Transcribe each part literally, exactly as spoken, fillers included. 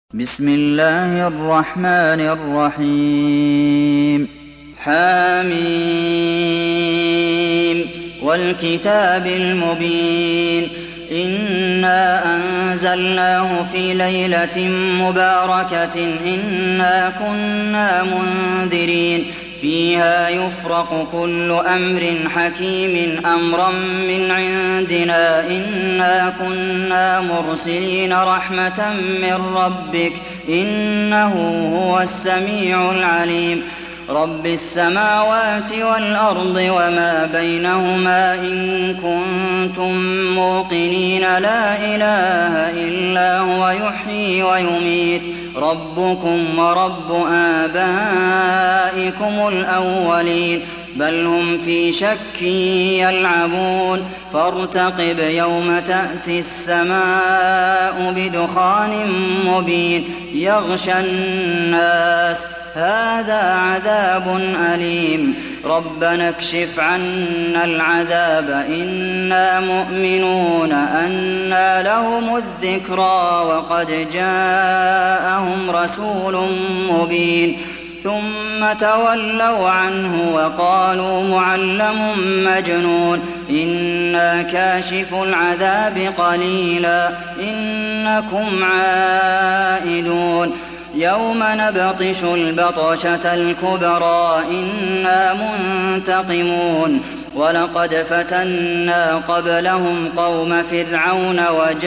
بسم الله الرحمن الرحيم حميم والكتاب المبين إنا أنزلناه في ليلة مباركة إنا كنا منذرين فيها يفرق كل أمر حكيم أمرا من عندنا إنا كنا مرسلين رحمة من ربك إنه هو السميع العليم رب السماوات والأرض وما بينهما إن كنتم موقنين لا إله إلا هو يحيي ويميت ربكم ورب آبائكم الأولين بل هم في شك يلعبون فارتقب يوم تأتي السماء بدخان مبين يغشى الناس هذا عذاب أليم ربنا اكشف عنا العذاب إنا مؤمنون أنى لهم الذكرى وقد جاءهم رسول مبين ثم تولوا عنه وقالوا معلم مجنون إنا كاشف العذاب قليلا إنكم عائدون يوم نبطش البطشة الكبرى إنا منتقمون ولقد فتنا قبلهم قوم فرعون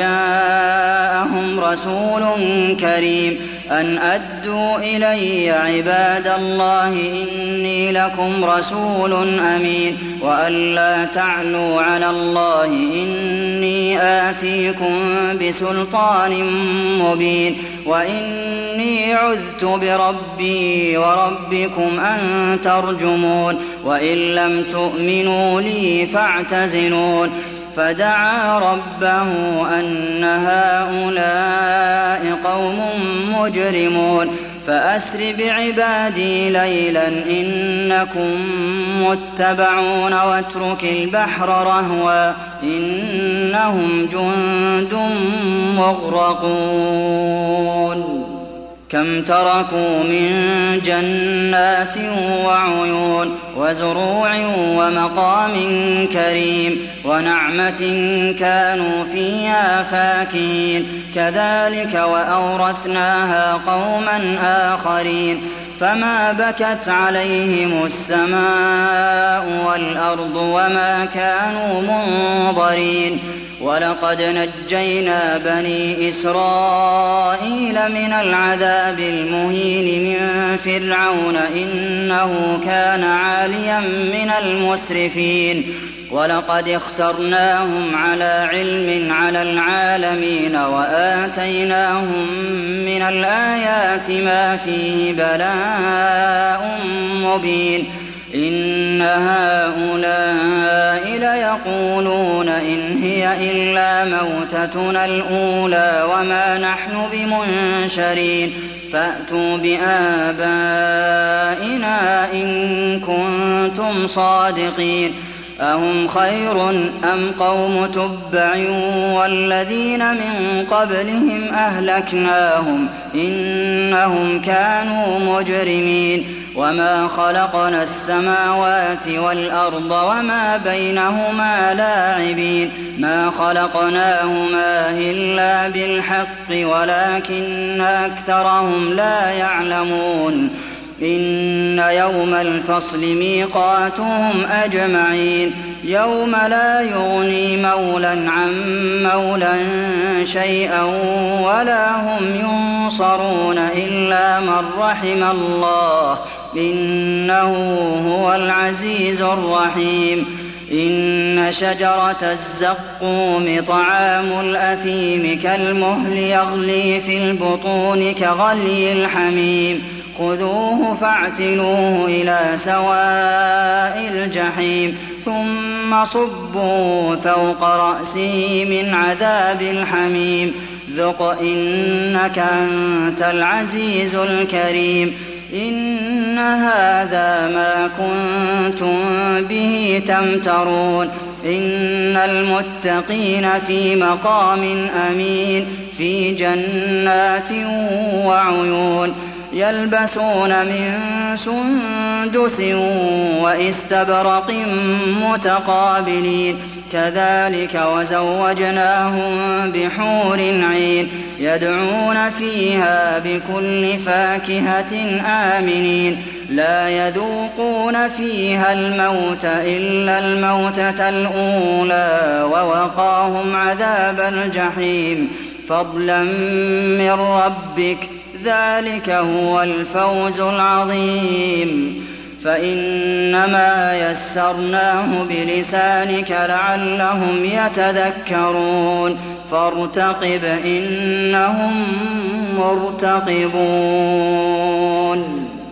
وجاءهم رسول كريم أن أدوا إلي عباد الله إني لكم رسول أمين وأن لا تعلوا على الله إني آتيكم بسلطان مبين وإني عذت بربي وربكم أن ترجمون وإن لم تؤمنوا لي فاعتزلون فدعا ربه أن هؤلاء قوم مجرمون فأسر بعبادي ليلا إنكم متبعون واترك البحر رهوا إنهم جند مغرقون كم تركوا من جنات وعيون وزروع ومقام كريم ونعمة كانوا فيها فاكهين كذلك وأورثناها قوما آخرين فما بكت عليهم السماء والأرض وما كانوا منظرين ولقد نجينا بني إسرائيل من العذاب المهين من فرعون إنه كان عاليا من المسرفين ولقد اخترناهم على علم على العالمين وآتيناهم من الآيات ما فيه بلاء مبين إن هؤلاء ليقولون إن هي إلا موتتنا الأولى وما نحن بمنشرين فأتوا بآبائنا إن كنتم صادقين أهم خير أم قوم تبع والذين من قبلهم أهلكناهم إنهم كانوا مجرمين وما خلقنا السماوات والأرض وما بينهما لاعبين ما خلقناهما إلا بالحق ولكن أكثرهم لا يعلمون إن يوم الفصل ميقاتهم أجمعين يوم لا يغني مولى عن مولى شيئا ولا هم ينصرون إلا من رحم الله إنه هو العزيز الرحيم إن شجرة الزقوم طعام الأثيم كالمهل يغلي في البطون كغلي الحميم خذوه فاعتلوه إلى سواء الجحيم ثم صبوا فوق رأسه من عذاب الحميم ذق إنك أنت العزيز الكريم إن هذا ما كنتم به تمترون إن المتقين في مقام أمين في جنات وعيون يلبسون من سندس وإستبرق متقابلين كذلك وزوجناهم بحور عين يدعون فيها بكل فاكهة آمنين لا يذوقون فيها الموت إلا الموتة الأولى ووقاهم عذاب الجحيم فضلا من ربك ذلك هو الفوز العظيم فإنما يسرناه بلسانك لعلهم يتذكرون فارتقب إنهم مرتقبون